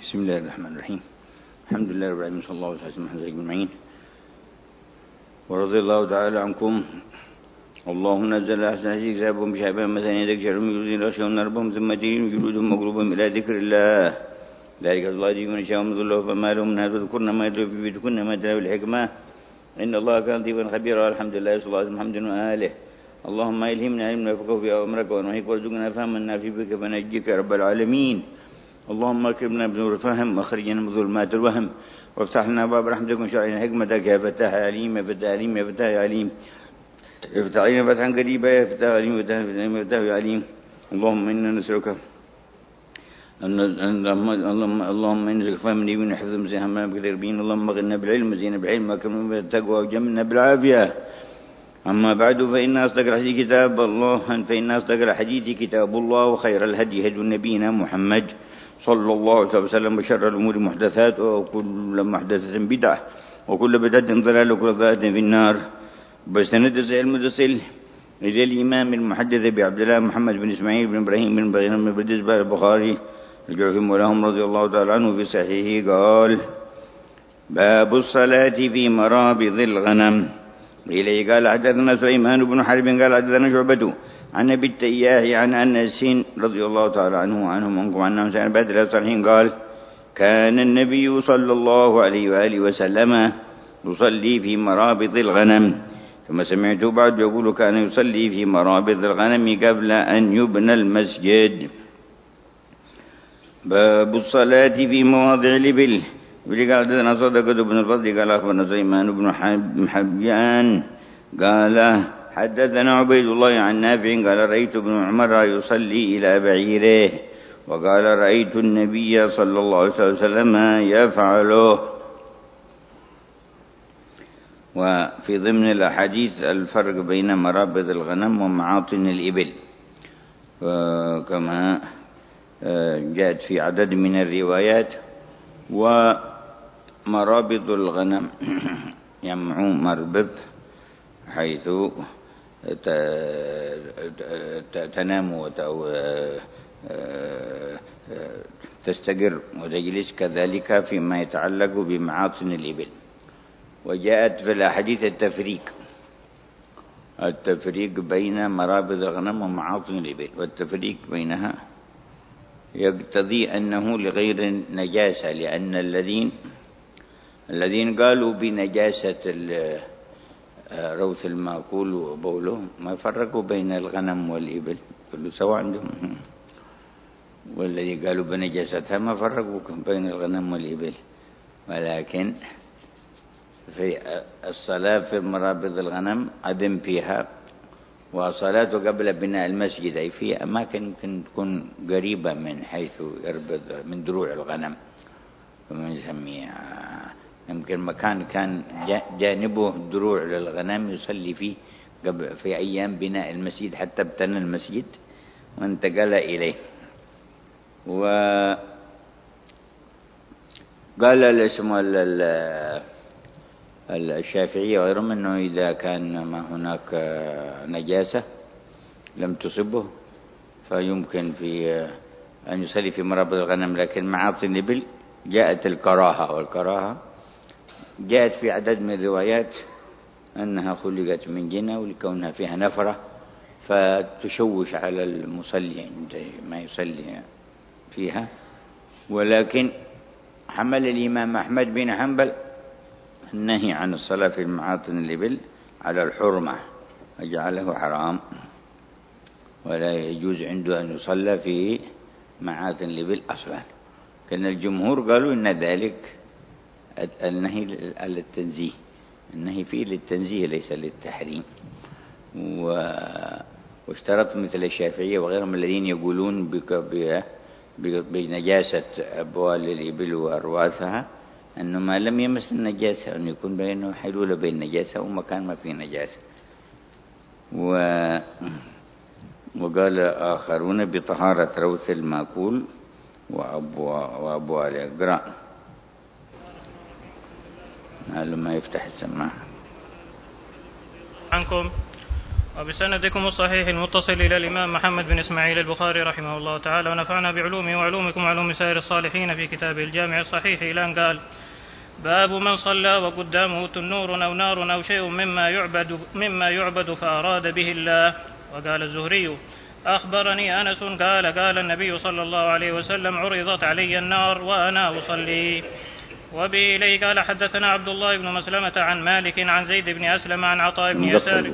بسم الله الرحمن الرحيم. الحمد لله رب العالمين، صلى الله عليه وسلم على أجمعين. ورضي الله تعالى عنكم. اللهم نزل أحسن هذه كتابهم بشعبان مثلا ذكر من يريدون يخشون ربهم ثم دين جلودهم مقلوبهم إلى ذكر الله ذلك الله يجزي من يشاء من ظله فما لهم من هذا ذكرنا ما يتلو في بيوتكن ما تلو الحكمة إن الله كان لطيفا خبيرا. الحمد لله صلى الله عليه وسلم محمد وآله. اللهم إلهمنا علما يفقه في أمرك ونهيك وارزقنا فهما نافع بك فنجيك رب العالمين. اللهم اكرمنا بنور الفهم واخرجنا من ظلمات الوهم وافتح لنا باب رحمتك وانشر علينا حكمتك يا فتاح يا عليم يا فتاح عليم يا فتاح يا عليم افتح علينا فتحا قريبا يا فتاح عليم يا فتاح يا عليم. اللهم إنا نسألك اللهم إنك فهم لي من حفظ مسيحنا بكثير بين. اللهم اغننا بالعلم وزينا بالعلم وكرمنا بالتقوى وجملنا بالعافية. أما بعد فإن أصدق الحديث كتاب الله وخير الهدي هدي نبينا محمد صلى الله عليه وسلم وشر الأمور محدثات وكل محدثة بدعة وكل بدعة ضلالة وكل ضلالة في النار. بستند المدسل إلى الإمام المحدث بعبد الله محمد بن إسماعيل بن إبراهيم بن بغير بن بدس البخاري الجعفي ولهم رضي الله تعالى عنه في صحيحه قال: باب الصلاة في مرابض الغنم. إليه قال حدثنا سليمان بن حرب قال حدثنا شعبة عن أبي التياح عن أنس رضي الله تعالى عنه وعنهم عنكم عنهم سنة بعد الصالحين قال: كان النبي صلى الله عليه وآله وسلم يصلي في مرابض الغنم. ثم سمعته بعد يقول كان يصلي في مرابض الغنم قبل أن يبنى المسجد. باب الصلاة في مواضع الإبل. قال حدثنا صدقة بن الفضل قال أخبرنا سليمان بن حبيان قال حدثنا عبيد الله عن نافع قال رأيت ابن عمر يصلي إلى بعيره وقال رأيت النبي صلى الله عليه وسلم يفعله. وفي ضمن الأحاديث الفرق بين مرابض الغنم ومعاطن الإبل كما جاءت في عدد من الروايات. ومرابض الغنم يمع مربض حيث تنام تستقر وتجلس، كذلك فيما يتعلق بمعاطن الإبل. وجاءت في الأحاديث التفريق بين مرابض الغنم ومعاطن الإبل، والتفريق بينها يقتضي أنه لغير نجاسة، لأن الذين قالوا بنجاسة روث المأكول وبوله ما فرقوا بين الغنم والإبل، كله سواء عندهم. والذي قالوا بنجاستها ما فرقوا بين الغنم والإبل. ولكن في الصلاة في مرابض الغنم أذن فيها، وصلاته قبل بناء المسجد أي في أماكن يمكن تكون قريبة من حيث يربض من دروع الغنم، كما نسميها. يمكن مكان كان جانبه دروع للغنم يصلي فيه في أيام بناء المسجد حتى ابتنى المسجد وانتقل إليه. وقال الشافعي وغيرهم أنه إذا كان ما هناك نجاسة لم تصبه فيمكن في أن يصلي في مرابض الغنم. لكن معاطن الإبل جاءت الكراهة، والكراهة جاءت في عدد من الروايات أنها خلقت من جنة ولكونها فيها نفرة فتشوش على المصلي عند ما يصلي فيها. ولكن حمل الإمام أحمد بن حنبل النهي عن الصلاة في معاطن الإبل على الحرمة وجعله حرام، ولا يجوز عنده أن يصلى في معاطن الإبل أصلا. كان الجمهور قالوا إن ذلك النهي على التنزيه، النهي فيه للتنزيه ليس للتحريم. واشترط مثل الشافعية وغيرهم الذين يقولون بنجاسة أبوال الإبل وأرواثها أنه ما لم يمس النجاسة أن يكون بينه حلول بين النجاسة ومكان ما فيه نجاسة. وقال آخرون بطهارة روث المأكول وأبوال الأقراء. لما يفتح السماع عنكم. وبسندكم الصحيح المتصل إلى الإمام محمد بن إسماعيل البخاري رحمه الله تعالى ونفعنا بعلومه وعلومكم وعلوم سائر الصالحين في كتابه الجامع الصحيح إلى أن قال: باب من صلى وقدامه تنور أو نار أو شيء مما يعبد فأراد به الله. وقال الزهري: أخبرني أنس قال: قال النبي صلى الله عليه وسلم: عرضت علي النار وأنا أصلي. وبه إليه قال: حدثنا عبد الله بن مسلمة عن مالك عن زيد بن أسلم عن عطاء بن يسار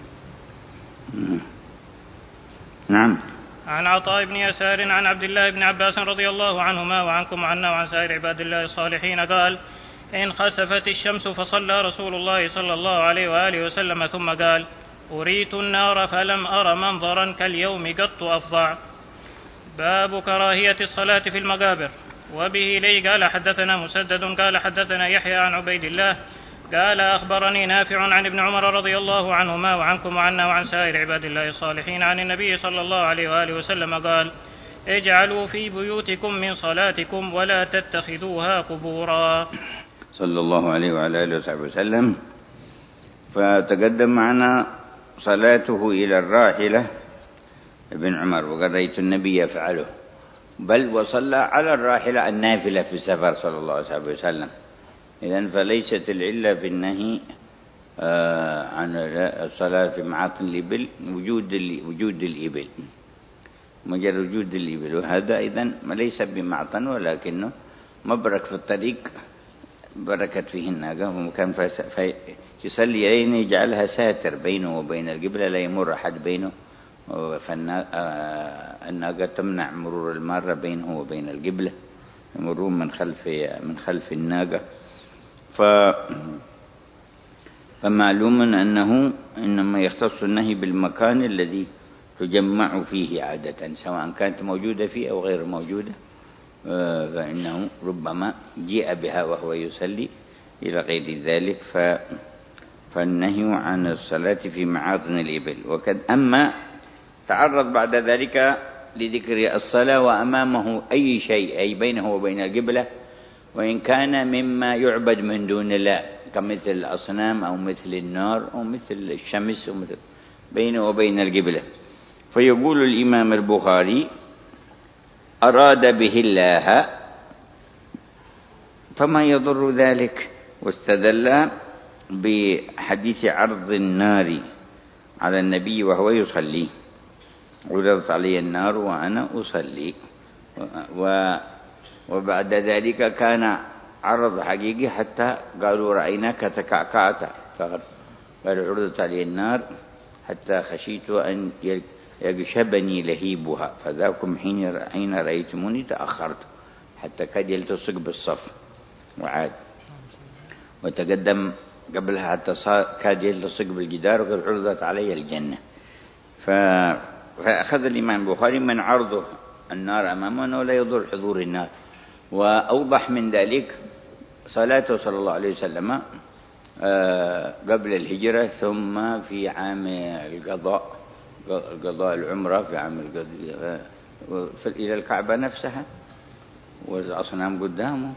نعم عن عطاء بن يسار عن عبد الله بن عباس رضي الله عنهما وعنكم عنا وعن سائر عباد الله الصالحين قال: إن خسفت الشمس فصلى رسول الله صلى الله عليه وآله وسلم ثم قال: أريت النار فلم أر منظرا كاليوم قط أفظع. باب كراهية الصلاة في المقابر. وبه إليه قال: حدثنا مسدد قال: حدثنا يحيى عن عبيد الله قال: أخبرني نافع عن ابن عمر رضي الله عنهما وعنكم وعنا وعن سائر عباد الله الصالحين عن النبي صلى الله عليه وآله وسلم قال: اجعلوا في بيوتكم من صلاتكم ولا تتخذوها قبورا. صلى الله عليه وعلى آله وصحبه وسلم. فتقدم معنا صلاته إلى الراحلة ابن عمر، وقد رأيت النبي يفعله، بل وصلى على الراحلة النافلة في السفر صلى الله عليه وسلم. إذن فليست العلة في النهي عن الصلاة في معاطن الإبل وجود الإبل، مجرد وجود الإبل، وهذا إذن ليس بمعطن ولكنه مبرك في الطريق بركت فيه الناقة، وكان يصلي إليه يجعلها ساتر بينه وبين القبلة لا يمر أحد بينه، فالناقة تمنع مرور المارة بينه وبين القبلة، يمرون من خلف الناقة. فمعلوم أنه إنما يختص النهي بالمكان الذي تجمع فيه عادة، سواء كانت موجودة فيه أو غير موجودة، فإنه ربما جيء بها وهو يصلي إلى غير ذلك، فالنهي عن الصلاة في معاطن الإبل. أما تعرض بعد ذلك لذكر الصلاة وأمامه أي شيء، أي بينه وبين القبلة، وإن كان مما يعبد من دون الله كمثل الأصنام أو مثل النار أو مثل الشمس أو مثل بينه وبين القبلة. فيقول الإمام البخاري: أراد به الله فما يضر ذلك. واستدل بحديث عرض النار على النبي وهو يصلي: عرضت علي النار وأنا أصلي. وبعد ذلك كان عرض حقيقي حتى قالوا رأيناك تكعكعت، قال عرضت علي النار حتى خشيت أن يغشبني لهيبها، فذاكم حين رأيتموني تأخرت حتى كاد يلتصق بالصف وعاد، وتقدم قبلها حتى كاد يلتصق بالجدار وقال عرضت علي الجنة. فأخذ الإمام البخاري من عرضه النار أمامه أنه لا يضر حضور النار. وأوضح من ذلك صلاته صلى الله عليه وسلم قبل الهجرة، ثم في عام القضاء العمرة في عام القضاء إلى الكعبة نفسها، والأصنام قدامه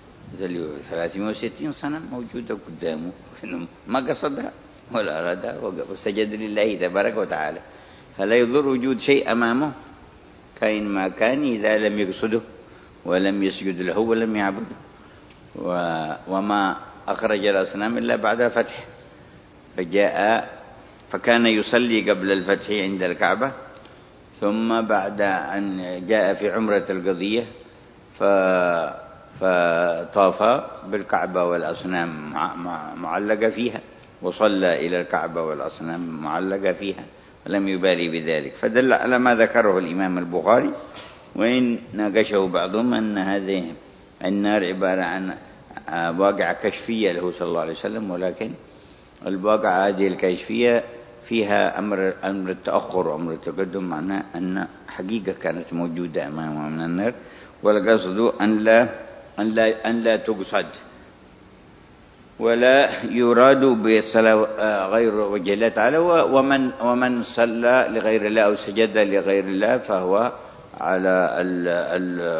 360 صنم موجودة قدامه، ما قصدها ولا أرادها، وسجد لله تبارك وتعالى. فلا يضر وجود شيء أمامه كائن ما كان إذا لم يقصده ولم يسجد له ولم يعبده. وما أخرج الأصنام إلا بعد الفتح، فكان يصلي قبل الفتح عند الكعبة، ثم بعد أن جاء في عمرة القضية فطاف بالكعبة والأصنام معلقة فيها، وصلى إلى الكعبة والأصنام معلقة فيها، ولم يبالي بذلك. فدل على ما ذكره الإمام البخاري، وإن ناقشه بعضهم أن هذه النار عبارة عن واقعة كشفية له صلى الله عليه وسلم، ولكن الواقعة هذه الكشفية فيها أمر التأخر وأمر التقدم، معناه أن حقيقة كانت موجودة أمامه من النار، والقصد أن لا تقصد ولا يراد بالصلاة غير وجه الله تعالى. ومن صلى لغير الله أو سجد لغير الله فهو على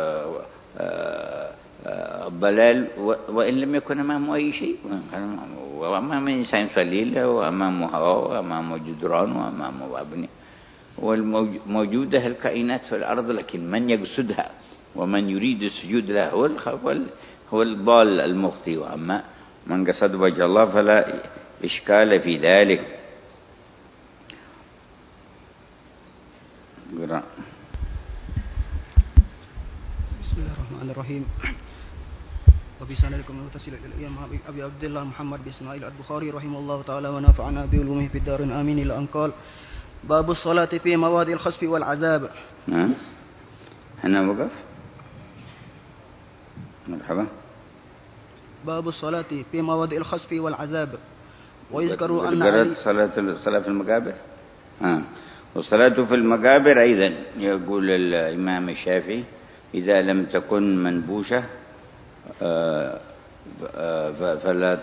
الضلال، وإن لم يكن أمامه أي شيء، وأمام الإنسان يصلي له، وأمامه هواء، وأمامه جدران، وأمامه مبني، والموجودة الكائنات في الأرض، لكن من يقصدها ومن يريد السجود له هو الضال المخطئ. وأما من قصد وجه الله فلا إشكال في ذلك. بسم الله الرحمن الرحيم. وبسندكم المتصل إلى الإمام أبي عبد الله محمد بن إسماعيل البخاري رحمه الله تعالى ونفعنا بعلومه في الدار آمين. إلى أن قال: باب الصلاة في مواضع الخسف والعذاب. هنا وقف. مرحبا. باب الصلاة في مواضع الخسف والعذاب. ويذكر أن صلاة في المقابر. والصلاة في المقابر أيضا يقول الإمام الشافعي: إذا لم تكن منبوشة فلا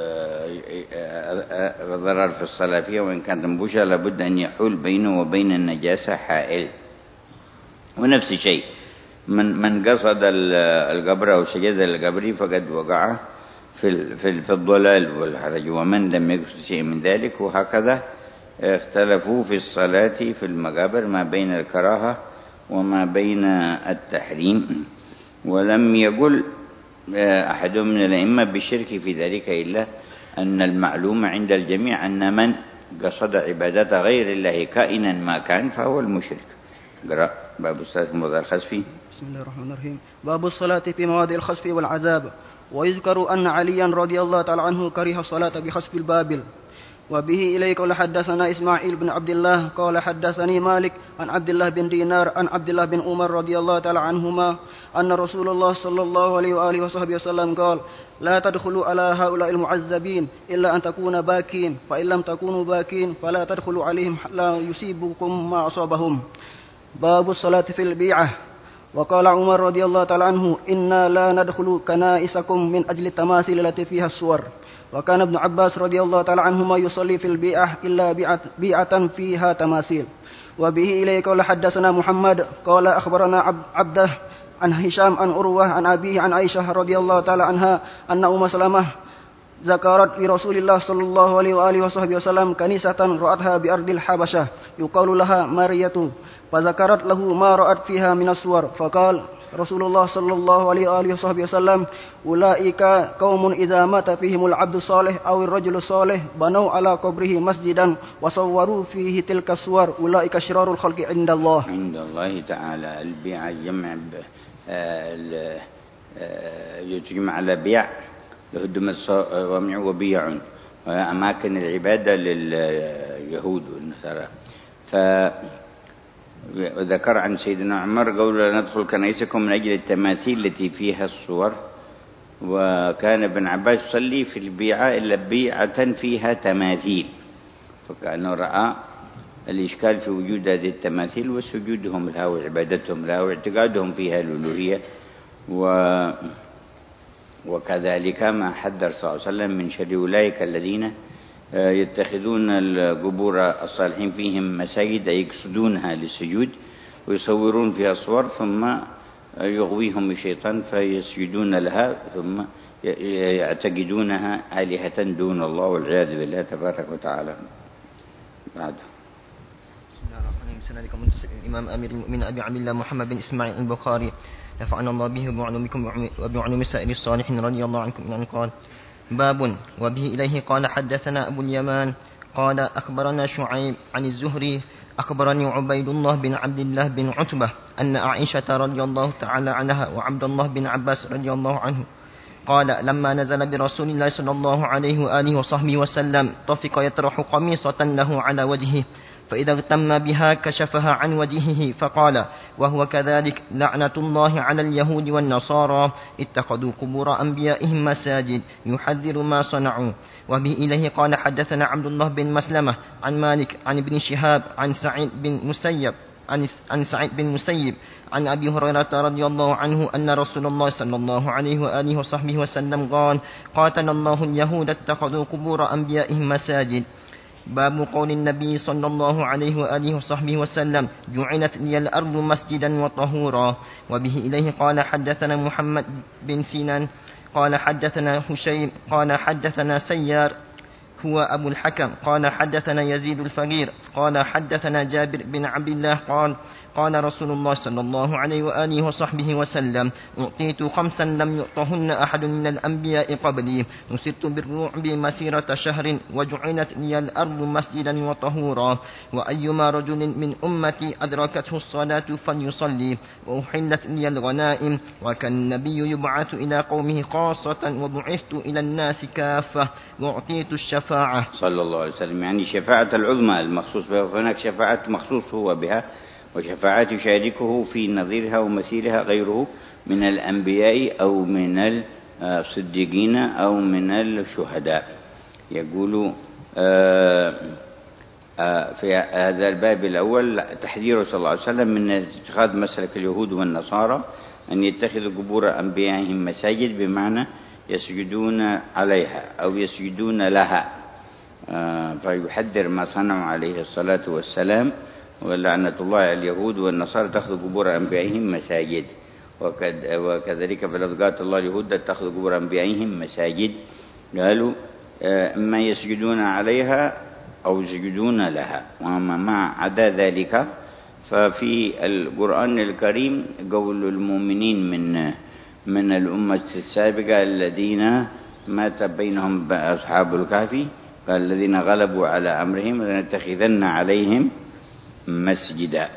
ضرر في الصلاة فيها، وإن كانت منبوشة لابد أن يحول بينه وبين النجاسة حائل. ونفس الشيء من قصد القبر أو سجد القبر فقد وقع في الضلال والحرج، ومن لم يقصد شيء من ذلك. وهكذا اختلفوا في الصلاة في المقابر ما بين الكراهة وما بين التحريم، ولم يقل أحد من الأئمة بالشرك في ذلك، إلا أن المعلوم عند الجميع أن من قصد عبادة غير الله كائنا ما كان فهو المشرك. قرأ باب الصلاة في مواضع الخسف. بسم الله الرحمن الرحيم. باب الصلاة في مواضع الخسف والعذاب. ويذكر أن عليا رضي الله تعالى عنه كره الصلاة بخسف البابل. وبه إليك قال حدثنا إسماعيل بن عبد الله قال حدثني مالك عن عبد الله بن دينار عن عبد الله بن عمر رضي الله تعالى عنهما أن رسول الله صلى الله عليه وآله وصحبه وسلم قال: لا تدخلوا على هؤلاء المعذبين إلا أن تكونوا باكين، فإن لم تكونوا باكين فلا تدخلوا عليهم لا يصيبكم ما أصابهم. باب الصلاة في البيعة. وقال عمر رضي الله تعالى عنه: إنا لا ندخل كنائسكم من أجل التماثيل التي فيها الصور. وكان ابن عباس رضي الله تعالى عنهما يصلي في البيعة إلا بيعة فيها تماثيل. وبه إليك قال حدثنا محمد قال أخبرنا عبده عن هشام عن عروة عن أبيه عن عائشة رضي الله تعالى عنها أن أم سلمة ذكرت لرسول الله صلى الله عليه وآله وصحبه وسلم كنيسة رأتها بأرض الحبشة يقال لها مارية، فذكرت له ما رأت فيها من الصور، فقال رسول الله صلى الله عليه وآله وصحبه وسلم: أولئك قوم إذا مات فيهم العبد الصالح أو الرجل الصالح بنوا على قبره مسجدا وصوروا فيه تلك الصور، أولئك شرار الخلق عند الله تعالى. البيع جمع يجمع على بيع لهدم الصوامع وبيع، أماكن العبادة لليهود والنصارى. وذكر عن سيدنا عمر قول: لا ندخل كنائسكم من أجل التماثيل التي فيها الصور. وكان ابن عباس يصلي في البيعة إلا بيعة فيها تماثيل، فكأنه رأى الإشكال في وجود هذه التماثيل وسجودهم لها وعبادتهم لها واعتقادهم فيها الألوهية. وكذلك ما حذر صلى الله عليه وسلم من شر أولئك الذين يتخذون القبور الصالحين فيهم مساجد يقصدونها للسجود ويصورون فيها صور، ثم يغويهم الشيطان فيسجدون لها ثم يعتقدونها آلهة دون الله والعياذ بالله تبارك وتعالى. بعد. بسم الله الرحمن الرحيم. الإمام أمير المؤمنين أبي عبد الله محمد بن إسماعيل البخاري نفعنا الله به وبعلومكم وبعلوم سائر الصالحين رضي الله عنكم. يعني قال: باب وبه إليه قال حدثنا أبو اليمان قال أخبرنا شعيب عن الزهري أخبرني عبيد الله بن عبد الله بن عتبة أن عائشة رضي الله تعالى عنها وعبد الله بن عباس رضي الله عنه قال: لما نزل برسول الله صلى الله عليه وآله وصحبه وسلم طفق يطرح قميصة له على وجهه، فإذا اغتم بها كشفها عن وجهه فقال وهو كذلك: لعنة الله على اليهود والنصارى اتخذوا قبور أنبيائهم مساجد، يحذر ما صنعوا. وبه إليه قال حدثنا عبد الله بن مسلمة عن مالك عن ابن شهاب عن سعيد بن مسيب عن أبي هريرة رضي الله عنه أن رسول الله صلى الله عليه وآله وصحبه وسلم قال: قاتل الله اليهود اتخذوا قبور أنبيائهم مساجد. باب قول النبي صلى الله عليه وآله وصحبه وسلم: جعلت لي الأرض مسجدا وطهورا. وبه إليه قال حدثنا محمد بن سنان قال حدثنا هشيم قال حدثنا سيار هو أبو الحكم قال حدثنا يزيد الفقير قال حدثنا جابر بن عبد الله قال رسول الله صلى الله عليه وآله وصحبه وسلم أعطيت 5 لم يعطهن أحد من الأنبياء قبلي نصرت بالرعب مسيرة شهر وجعلت لي الأرض مسجدا وطهورا وأيما رجل من أمتي أدركته الصلاة فليصلي وأحلت لي الغنائم وكان النبي يبعث إلى قومه خاصة وبعثت إلى الناس كافة وأعطيت الشفاعة صلى الله عليه وسلم، يعني شفاعة العظمى المخصوص بها، هناك شفاعة مخصوص هو بها وشفاعات يشاركه في نظيرها ومثيلها غيره من الأنبياء أو من الصديقين أو من الشهداء. يقول في هذا الباب الأول تحذير صلى الله عليه وسلم من اتخاذ مسلك اليهود والنصارى أن يتخذوا قبور أنبيائهم مساجد، بمعنى يسجدون عليها أو يسجدون لها، فيحذر ما صنعوا عليه الصلاة والسلام ولعنة الله على اليهود والنصارى تأخذ قبور أنبيائهم مساجد. وكذلك في لفظ الله اليهود اتخذوا قبور أنبيائهم مساجد، قالوا إما يسجدون عليها أو يسجدون لها. وما مع عدا ذلك ففي القرآن الكريم قول المؤمنين من الأمة السابقة الذين مات بينهم أصحاب الكهف، قال الذين غلبوا على أمرهم لنتخذن عليهم مسجدا،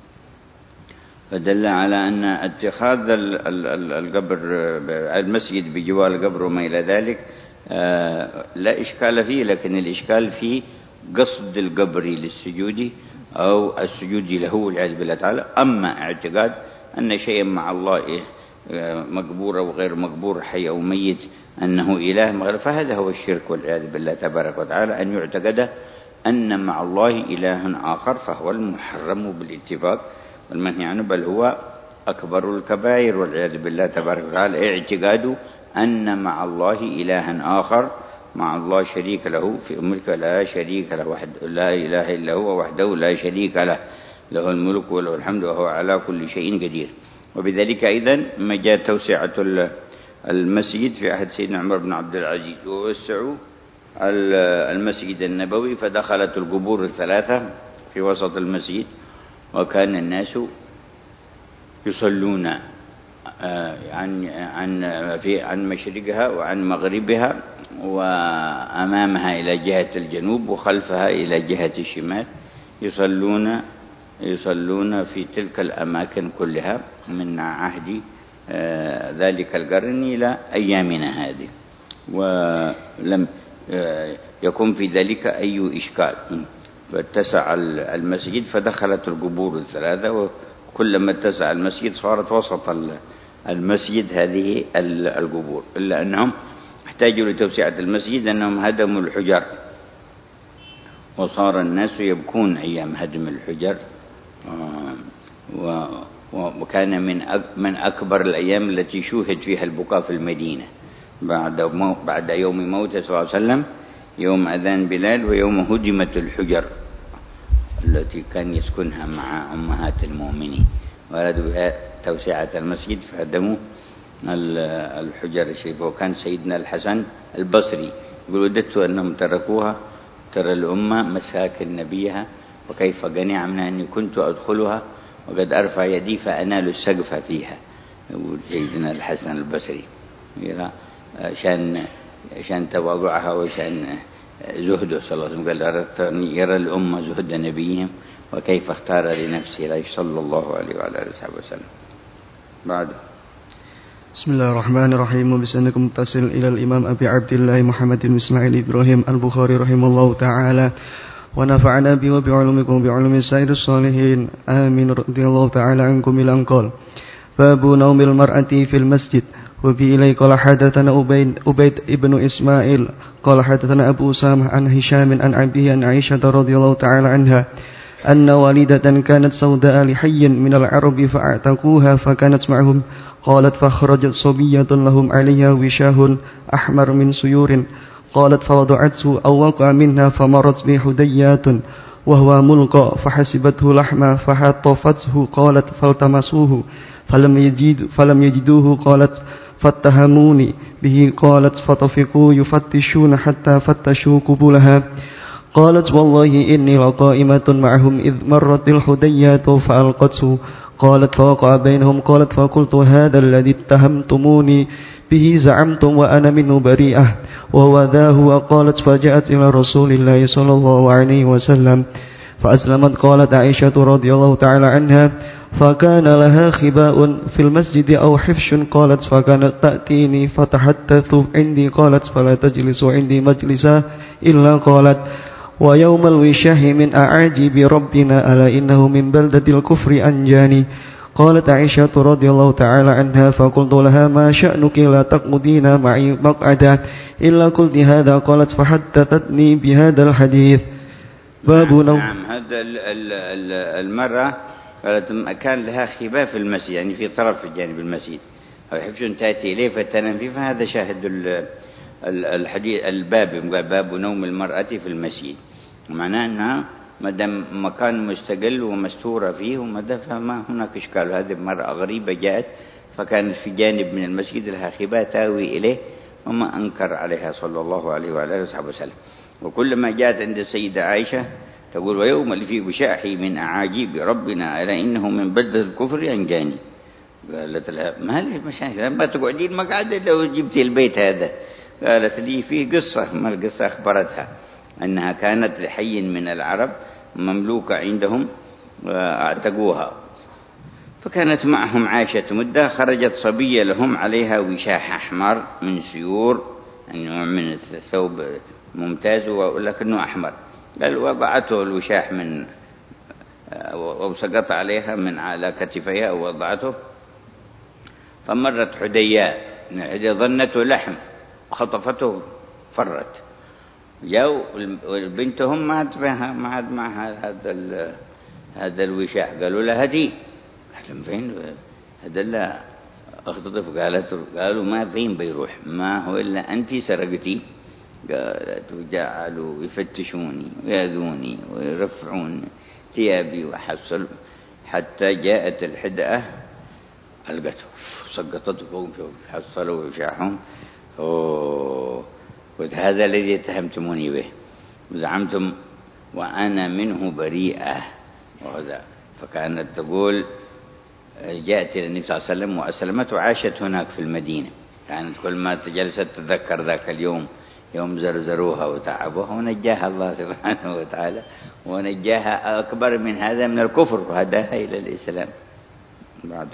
فدل على أن اتخاذ القبر المسجد بجوار القبر وما إلى ذلك لا إشكال فيه، لكن الإشكال فيه قصد القبر للسجود أو السجود له والعياذ بالله تعالى. أما اعتقاد أن شيئا مع الله مقبور أو غير مقبور، حي أو ميت، أنه إله، فهذا هو الشرك والعياذ بالله تبارك وتعالى، أن يعتقد أن مع الله إله آخر، فهو المحرم بالاتفاق والمنهي عنه، بل هو أكبر الكبائر والعياذ بالله تبارك وتعالى اعتقاد أن مع الله إلها آخر، مع الله شريك له في الملك، لا شريك له وحده، لا إله إلا هو وحده لا شريك له، له الملك وله الحمد وهو على كل شيء قدير. وبذلك أيضا ما جاء توسعة المسجد في عهد سيدنا عمر بن عبد العزيز، ووسعوا المسجد النبوي فدخلت القبور 3 في وسط المسجد، وكان الناس يصلون عن مشرقها وعن مغربها، وأمامها إلى جهة الجنوب وخلفها إلى جهة الشمال، يصلون في تلك الأماكن كلها من عهد ذلك القرن إلى أيامنا هذه، ولم يكون في ذلك أي إشكال. فاتسع المسجد فدخلت القبور 3، وكلما اتسع المسجد صارت وسط المسجد هذه القبور، إلا أنهم احتاجوا لتوسعة المسجد أنهم هدموا الحجر، وصار الناس يبكون أيام هدم الحجر، وكان من أكبر الأيام التي شوهد فيها البكاء في المدينة بعد يوم موته صلى الله عليه وسلم، يوم أذان بلال ويوم هدمت الحجر التي كان يسكنها مع أمهات المؤمنين، وأرادوا بها توسعة المسجد فهدموا الحجر الشريفة. وكان سيدنا الحسن البصري يقول وددت أنهم تركوها، ترى الأمة مساكن نبيها وكيف قنع منها أني كنت أدخلها وقد أرفع يدي فأنال السقف فيها. يقول سيدنا الحسن البصري شان تواضعها وشان زهده صلى الله عليه وسلم، قال أردت أن يرى الأمة زهد نبيهم وكيف اختار لنفسه صلى الله عليه وعلى آله وسلم. بعد بسم الله الرحمن الرحيم. وبسندكم متصل إلى الإمام أبي عبد الله محمد بن إسماعيل إبراهيم البخاري رحمه الله تعالى، ونفعنا به وبعلومكم وبعلوم سائر الصالحين آمين رضي الله تعالى عنكم. إلى أن قال باب نوم المرأة في المسجد. وبه إليه قال حدثنا أبيد ابن إسماعيل قال حدثنا أبو أسامة عن هشام عن أبيه عن عائشة رضي الله تعالى عنها أن والدة كانت سوداء لحي من العرب فاعتقوها فكانت معهم، قالت فخرجت صبية لهم عليها وشاه أحمر من سيور، قالت فوضعته أو وقع منها فمرت به حديات، وهو ملقى فحسبته لحما فحطفته قالت فالتمسوه فلم يجدوه قالت فاتهموني به قالت فطفقوا يفتشون حتى فتشوا قبولها قالت والله إني لقائمة معهم إذ مرت الحديات فألقته قالت فوقع بينهم قالت فقلت هذا الذي اتهمتموني به زعمتم وأنا منه بريئة وهو ذا هو قالت فجاءت إلى رسول الله صلى الله عليه وسلم فأسلمت قالت عائشة رضي الله تعالى عنها فكان لها خباء في المسجد أو حفش قالت فكانت تأتيني فتحدث عندي قالت فلا تجلس عندي مجلسا إلا قالت ويوم الوشاه من أعاجب ربنا ألا إنه من بلدة الكفر أنجاني قالت عائشة رضي الله تعالى عنها فقلت لها ما شأنك لا تقعدين معي مقعدا إلا قلت هذا قالت فحدثتني بهذا الحديث باب نعم هذا المرة قالت كان لها خباء في المسجد يعني في طرف جانب المسجد أو حفش تأتي إليه فتنام فيه فهذا شاهد الحديث الباب باب نوم المرأة في المسجد معناه أنها مدام مكان مستقل ومستورة فيه ومدى فما هناك إشكال هذه مرأة غريبة جاءت فكانت في جانب من المسجد لها خباء تاوي إليه وما أنكر عليها صلى الله عليه وعلى آله وسلم وكلما جاءت عند السيدة عائشة تقول ويوم اللي في وشاحي من أعاجيب ربنا ألا إنه من بلدة الكفر أنجاني قالت لها ما هذه المشاكل لما تقعدين مقعدة لو جبت البيت هذا قالت لي فيه قصة ما القصة أخبرتها أنها كانت لحي من العرب مملوكة عندهم واعتقوها فكانت معهم عاشة مدة خرجت صبية لهم عليها وشاح أحمر من سيور نوع من الثوب ممتاز ولكنه أحمر قال وضعته الوشاح من أو سقط عليها من على كتفيها ووضعته فمرت حدياء ظنته لحم خطفته فرت جاءوا بنتهم ما عاد معها هذا الوشاح قالوا لها هدي قالوا فين هذا لا اختطف قالوا ما فين بيروح ما هو إلا أنت سرقتي قالت وجعلوا يفتشوني ويأذوني ويرفعون ثيابي وحصل حتى جاءت الحدأة ألقته سقطته فوق حصلوا وشاحهم قلت هذا الذي اتهمتموني به وزعمتم وأنا منه بريئة وهذا فكانت تقول جاءت إلى النبي صلى الله عليه وسلم وأسلمت وعاشت هناك في المدينة كانت كل ما جلست تذكر ذاك اليوم يوم زرزروها وتعبوها ونجاها الله سبحانه وتعالى ونجاها أكبر من هذا من الكفر وهداها إلى الإسلام بعد.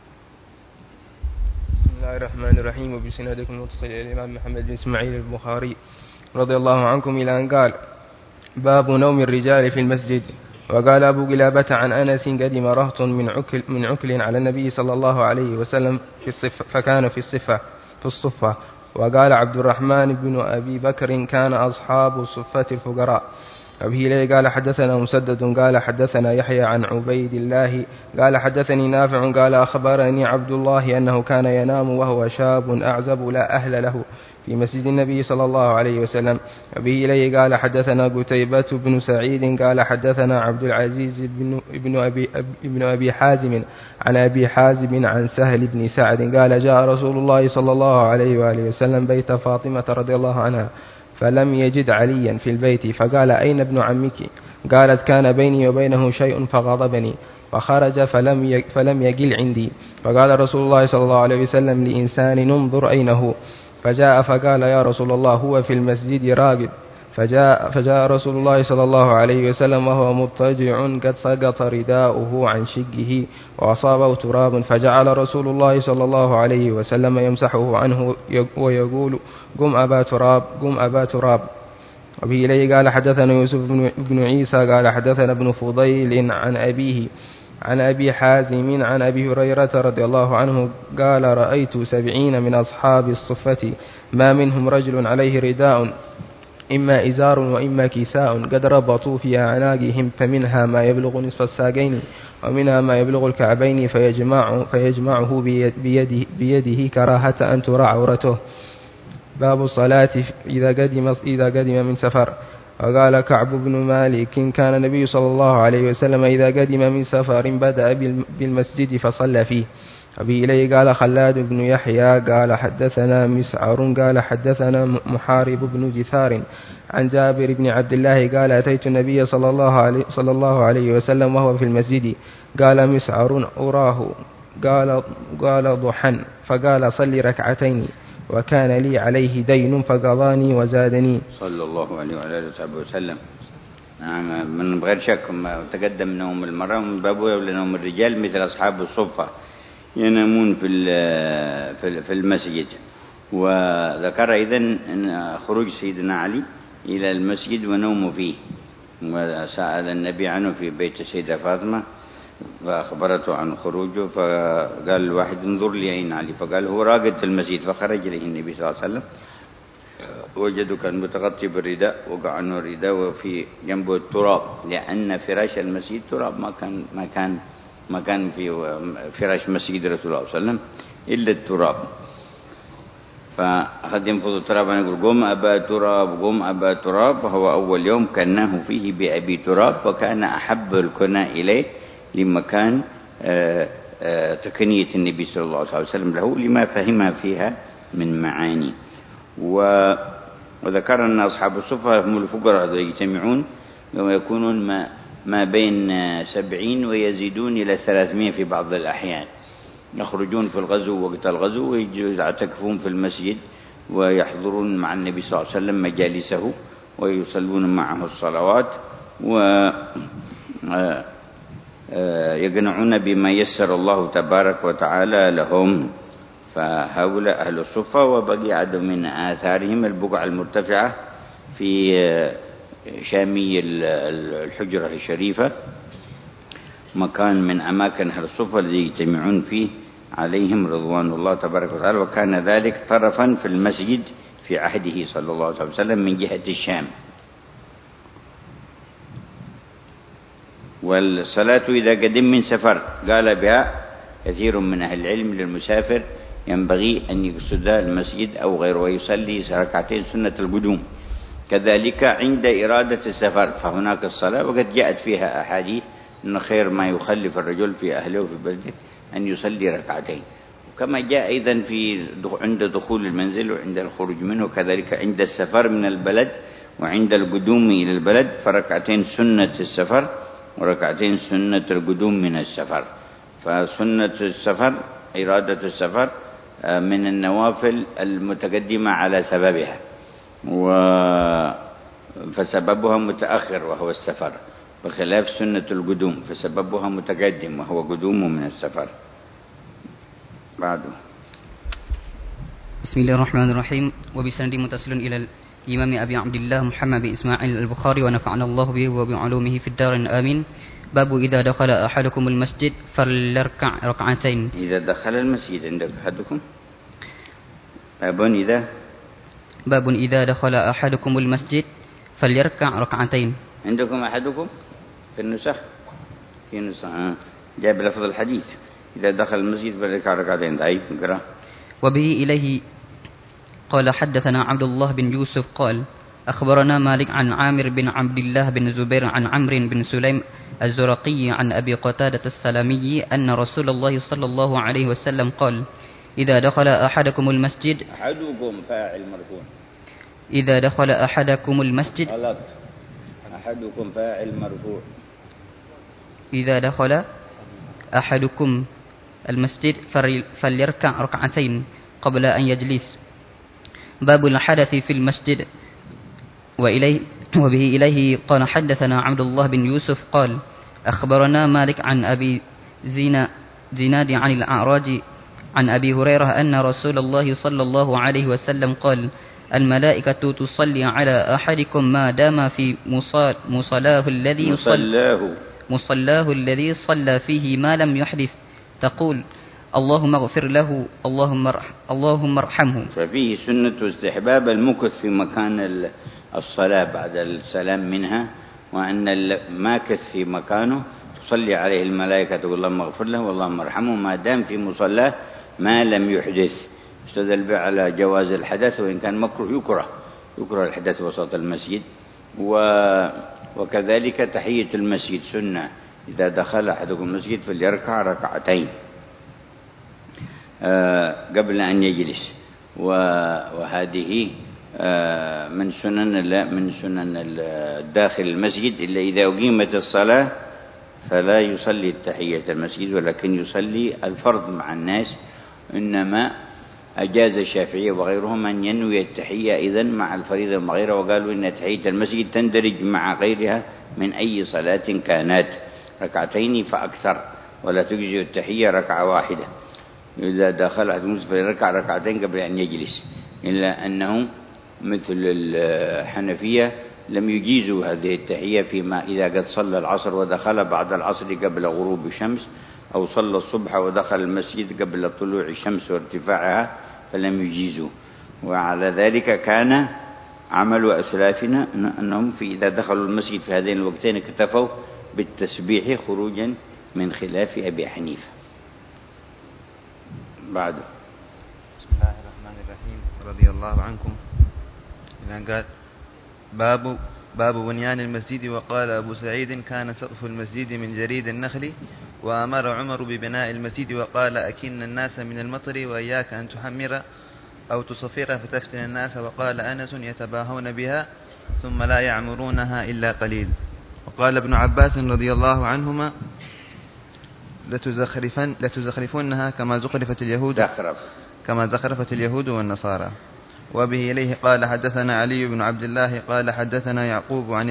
بسم الله الرحمن الرحيم وبسنادكم المتصل إلى الإمام محمد بن إسماعيل البخاري رضي الله عنكم إلى أن قال باب نوم الرجال في المسجد. وقال أبو قلابة عن أنس قدم رهط من عكل على النبي صلى الله عليه وسلم فكان في الصفة. وقال عبد الرحمن بن أبي بكر كان أصحاب صفة الفقراء. أبي إليه قال حدثنا مسدد قال حدثنا يحيى عن عبيد الله قال حدثني نافع قال أخبرني عبد الله أنه كان ينام وهو شاب أعزب لا أهل له في مسجد النبي صلى الله عليه وسلم. أبي إليه قال حدثنا قتيبة بن سعيد قال حدثنا عبد العزيز بن أبي حازم عن أبي حازم عن سهل بن سعد قال جاء رسول الله صلى الله عليه وآله وسلم بيت فاطمة رضي الله عنها فلم يجد عليا في البيت فقال أين ابن عمك؟ قالت كان بيني وبينه شيء فغضبني فخرج فلم يقل عندي. فقال رسول الله صلى الله عليه وسلم لإنسان ننظر أين هو؟ فجاء فقال يا رسول الله هو في المسجد راقد. فجاء رسول الله صلى الله عليه وسلم وهو مضطجع قد سقط رداؤه عن شقه وأصابه تراب فجعل رسول الله صلى الله عليه وسلم يمسحه عنه ويقول قم أبا تراب قم أبا تراب. وبه إليه قال حدثنا يوسف بن عيسى قال حدثنا ابن فضيل عن أبيه عن أبي حازم عن أبي هريرة رضي الله عنه قال رأيت 70 من أصحاب الصفة ما منهم رجل عليه رداء إما إزار وإما كساء قد ربطوا في أعناقهم فمنها ما يبلغ نصف الساقين ومنها ما يبلغ الكعبين فيجمعه بيده كراهة أن ترى عورته. باب الصلاة إذا قدم من سفر. وقال كعب بن مالك كان النبي صلى الله عليه وسلم إذا قدم من سفر بدأ بالمسجد فصلى فيه. أبي إليه قال خلاد بن يحيى قال حدثنا مسعر قال حدثنا محارب بن جثار عن جابر بن عبد الله قال أتيت النبي صلى الله عليه وسلم وهو في المسجد. قال مسعر أراه قال ضحى فقال صلي ركعتين وكان لي عليه دين فقضاني وزادني. صلى الله عليه وعلى آله وصحبه وسلم. نعم، من غير شك ما تقدم نوم المرأة من باب أولى نوم الرجال مثل أصحاب الصفة ينامون في المسجد. وذكر إذن أن خروج سيدنا علي إلى المسجد ونومه فيه، وسأل النبي عنه في بيت السيدة فاطمة فأخبرته عن خروجه، فقال الواحد انظر لي أين علي، فقال هو راقد في المسجد. فخرج إليه النبي صلى الله عليه وسلم وجده كان متغطي بالرداء، وقع عنه الرداء وفي جنبه التراب، لأن فراش المسجد تراب، ما كان في فراش مسجد رسول الله صلى الله عليه وسلم إلا التراب. فأخذ ينفض التراب يقول قم أبا تراب قم أبا تراب، وهو أول يوم كناه فيه بأبي تراب، وكان أحب الكناء إليه لمكان تكنية النبي صلى الله عليه وسلم له لما فهم فيها من معاني. وذكر أن أصحاب الصفة هم الفقراء يجتمعون ويكونون ما بين 70 ويزيدون إلى 300 في بعض الأحيان، يخرجون في الغزو وقت الغزو ويعتكفون في المسجد ويحضرون مع النبي صلى الله عليه وسلم مجالسه ويصلون معه الصلوات ويقنعون بما يسر الله تبارك وتعالى لهم. فهؤلاء أهل الصفة. وبقي عدد من آثارهم البقعة المرتفعة في شامي الحجرة الشريفة، مكان من أماكن أهل الصفة الذي يجتمعون فيه عليهم رضوان الله تبارك وتعالى، وكان ذلك طرفا في المسجد في عهده صلى الله عليه وسلم من جهة الشام. والصلاة إذا قدم من سفر قال بها كثير من أهل العلم للمسافر ينبغي أن يقصد المسجد أو غيره ويصلي ركعتين سنة القدوم. كذلك عند إرادة السفر فهناك الصلاة، وقد جاءت فيها أحاديث أن خير ما يخلف الرجل في أهله وفي بلده أن يصلي ركعتين، وكما جاء أيضا عند دخول المنزل وعند الخروج منه، كذلك عند السفر من البلد وعند القدوم إلى البلد، فركعتين سنة السفر وركعتين سنة القدوم من السفر. فسنة السفر إرادة السفر من النوافل المتقدمة على سببها، فسببها متأخر وهو السفر، بخلاف سنة القدوم فسببها متقدم وهو قدوم من السفر. بعده بسم الله الرحمن الرحيم. وبسند متصل إلى الإمام أبي عبد الله محمد بن إسماعيل البخاري ونفعنا الله به وبعلومه في الدار آمين. باب إذا دخل أحدكم المسجد فليركع ركعتين. إذا دخل المسجد عندك أحدكم باب إذا دخل أحدكم المسجد فليركع ركعتين. عندكم أحدكم في النسخ جاء بلفظ الحديث إذا دخل المسجد فليركع ركعتين. ضعيف نقرأ. وبه إليه قال حدثنا عبد الله بن يوسف قال أخبرنا مالك عن عامر بن عبد الله بن زبير عن عمرو بن سليم الزرقي عن أبي قتادة السلمي أن رسول الله صلى الله عليه وسلم قال إذا دخل أحدكم المسجد أحدكم فاعل مرفوع. إذا دخل أحدكم المسجد غلط، أحدكم فاعل مرفوع. إذا دخل أحدكم المسجد فليركع ركعتين قبل أن يجلس. باب الحدث في المسجد. وبه إليه قال حدثنا عبد الله بن يوسف قال أخبرنا مالك عن أبي زناد عن الأعراج عن أبي هريرة أن رسول الله صلى الله عليه وسلم قال الملائكة تصلي على أحدكم ما دام في مصلاه الذي صلى فيه ما لم يحدث، تقول اللهم اغفر له اللهم ارحمه. ففيه سنة استحباب المكث في مكان الصلاة بعد السلام منها، وأن الماكث في مكانه تصلي عليه الملائكة تقول اللهم اغفر له واللهم ارحمه ما دام في مصلاه ما لم يحدث. استدل به على جواز الحدث، وإن كان مكروه يكره الحدث وسط المسجد، وكذلك تحية المسجد سنة، إذا دخل أحدكم المسجد فليركع ركعتين قبل أن يجلس، وهذه من سنن داخل المسجد، إلا إذا أقيمت الصلاة فلا يصلي التحية المسجد ولكن يصلي الفرض مع الناس. إنما أجاز الشافعية وغيرهم أن ينوي التحية إذن مع الفريضة المغيرة، وقالوا إن تحية المسجد تندرج مع غيرها من أي صلاة كانت، ركعتين فأكثر، ولا تجزئ التحية ركعة واحدة. إذا دخل أحد المسجد فيركع ركعتين قبل أن يجلس، إلا أنه مثل الحنفية لم يجيزوا هذه التحية فيما إذا قد صلى العصر ودخل بعد العصر قبل غروب الشمس، أو صلى الصبح ودخل المسجد قبل طلوع الشمس وارتفاعها، فلم يجيزوا. وعلى ذلك كان عمل أسلافنا أنهم إذا دخلوا المسجد في هذين الوقتين اكتفوا بالتسبيح خروجا من خلاف أبي حنيفة. بعد بسم الله الرحمن الرحيم. رضي الله عنكم. قال باب بنيان المسجد. وقال أبو سعيد: كان سقف المسجد من جريد النخل، وأمر عمر ببناء المسجد وقال: أكن الناس من المطر وإياك أن تحمر أو تصفر فتفتن الناس. وقال أنس: يتباهون بها ثم لا يعمرونها إلا قليل. وقال ابن عباس رضي الله عنهما: لتزخرفنها كما زخرفت اليهود والنصارى. وبه إليه قال: حدثنا علي بن عبد الله قال حدثنا يعقوب عن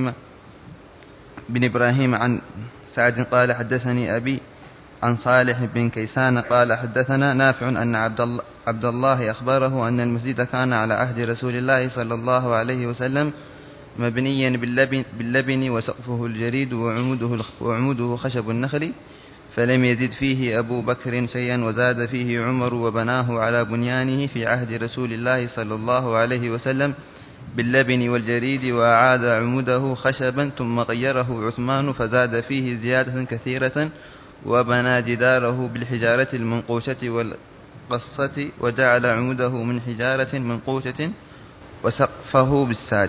إبراهيم عن سعد قال حدثني أبي عن صالح بن كيسان قال حدثنا نافع أن عبد الله أخبره أن المسجد كان على عهد رسول الله صلى الله عليه وسلم مبنيا باللبن وسقفه الجريد وعموده خشب النخل، فلم يزد فيه أبو بكر شيئا وزاد فيه عمر وبناه على بنيانه في عهد رسول الله صلى الله عليه وسلم باللبن والجريد، وأعاد عموده خشبا ثم غيره عثمان فزاد فيه زيادة كثيرة، وبنى جداره بالحجارة المنقوشة والقصة وجعل عموده من حجارة منقوشة وسقفه بالساج.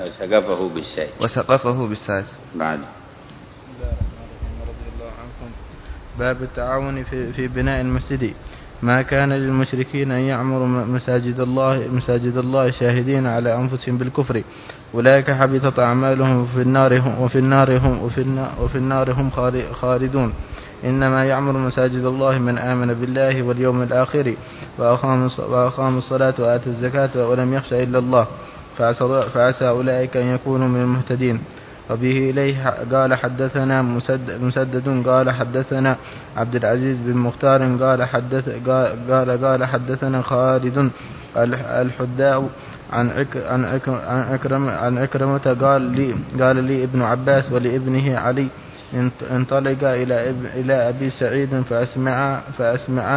بعد باب التعاون في بناء المسجد. ما كان للمشركين أن يعمروا مساجد الله شاهدين على أنفسهم بالكفر، أولئك حبطت أعمالهم وفي النار هم خالدون. إنما يعمر مساجد الله من آمن بالله واليوم الآخر وأقام الصلاة وآتى الزكاة ولم يخش إلا الله، فعسى أولئك أن يكونوا من المهتدين. وبه إليه قال حدثنا مسدد قال حدثنا عبد العزيز بن مختار قال حدثنا خالد الحداء عن أكرمة قال لي ابن عباس ولابنه علي: انطلق إلى أبي سعيد فأسمعا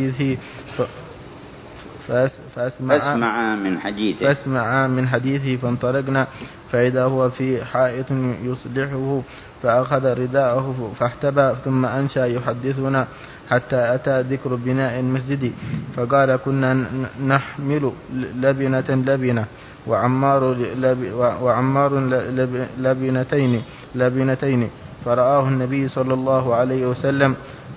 من حديثه فانطلقنا، فإذا هو في حائط يصلحه، فأخذ رداءه فاحتبى ثم أنشأ يحدثنا حتى أتى ذكر بناء المسجد، فقال: كنا نحمل لبنة وعمار لبنتين، فرآه النبي صلى الله عليه وسلم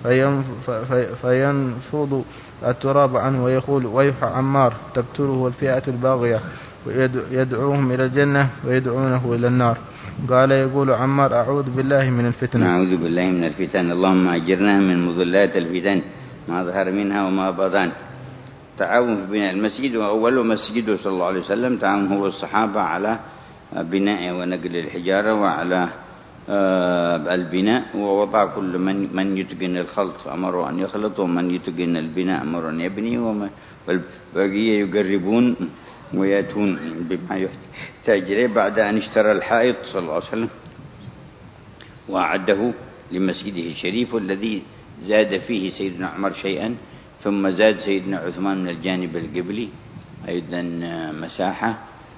فينفض التراب عنه ويقول: ويح عمار، تقتله الفئة الباغية، ويدعوهم إلى الجنة ويدعونه إلى النار. قال يقول عمار: أعوذ بالله من الفتن. نعوذ بالله من الفتن، اللهم أجرنا من مضلات الفتن ما ظهر منها وما بطن. تعاون في بناء المسجد، وأول مسجد صلى الله عليه وسلم تعاون هو الصحابة على بناء ونقل الحجارة وعلى البناء، ووضع كل من يتقن الخلط أمروا أن يخلط، ومن يتقن البناء أمروا أن يبني، والبقية يقربون ويأتون بما يحتاج إليه. بعد أن اشترى الحائط صلى الله عليه وسلم وأعده لمسجده الشريف، والذي زاد فيه سيدنا عمر شيئا، ثم زاد سيدنا عثمان من الجانب القبلي أيضا مساحة،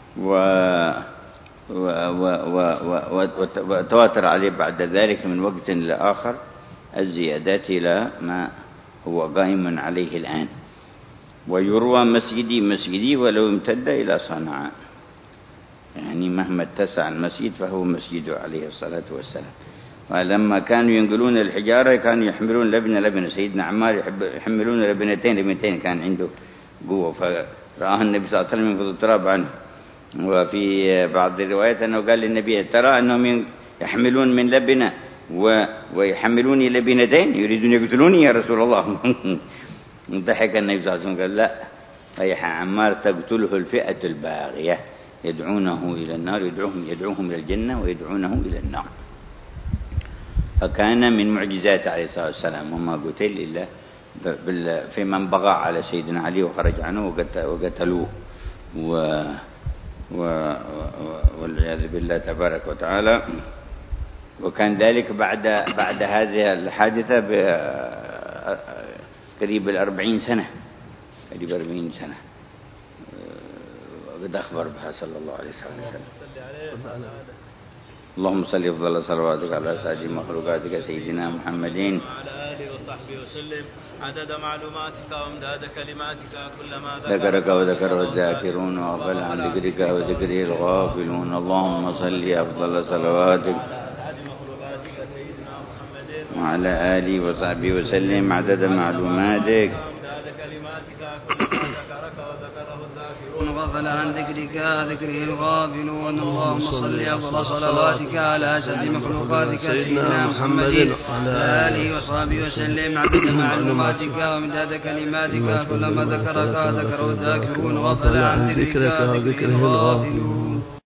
وتواتر عليه بعد ذلك من وقت لآخر الزيادات إلى ما هو قائم عليه الآن. ويروى مسجدي ولو امتد إلى صنعاء. يعني مهما اتسع المسجد فهو مسجده عليه الصلاة والسلام. ولما كانوا ينقلون الحجارة كانوا يحملون لبنة سيدنا عمار يحملون لبنتين كان عنده قوة، فرآه النبي صلى الله عليه وسلم ينفض التراب عنه. وفي بعض الروايات أنه قال للنبي ترى أنهم يحملون من لبنة ويحملوني لبنتين يريدون يقتلوني يا رسول الله. ضحك النبي صلى الله عليه وسلم قال لا، أي عمار تقتله الفئة الباغية يدعونه إلى النار، يدعوهم إلى الجنة ويدعونه إلى النار. فكان من معجزات عليه الصلاة والسلام وما قتل إلا في من بغى على سيدنا علي وخرج عنه وقتلوه والعياذ بالله تبارك وتعالى. وكان ذلك بعد هذه الحادثة قريب 40 سنة، قريب 40 سنة وقد أخبر بها صلى الله عليه وسلم. اللهم صل أفضل صلواتك على سيد مخلوقاتك سيدنا محمد وعلى آله وصحبه وسلم عدد معلوماتك وامداد كلماتك كلما ذكرك وذكره الذاكرون وغفل عن ذكرك وذكره الغافلون. اللهم صل أفضل صلواتك وعلى آله وصحبه وسلم عدد معلوماتك غفل عن ذكرك ذكره الغافلون. اللهم صل أفضل صلواتك على أسد مخلوقاتك سيدنا محمد وعلى آله وصحبه وسلم عدد معلوماتك ومداد كلماتك كلما ذكرك ذكره الذاكرون. غفل عن ذكرك ذكره الغافلون.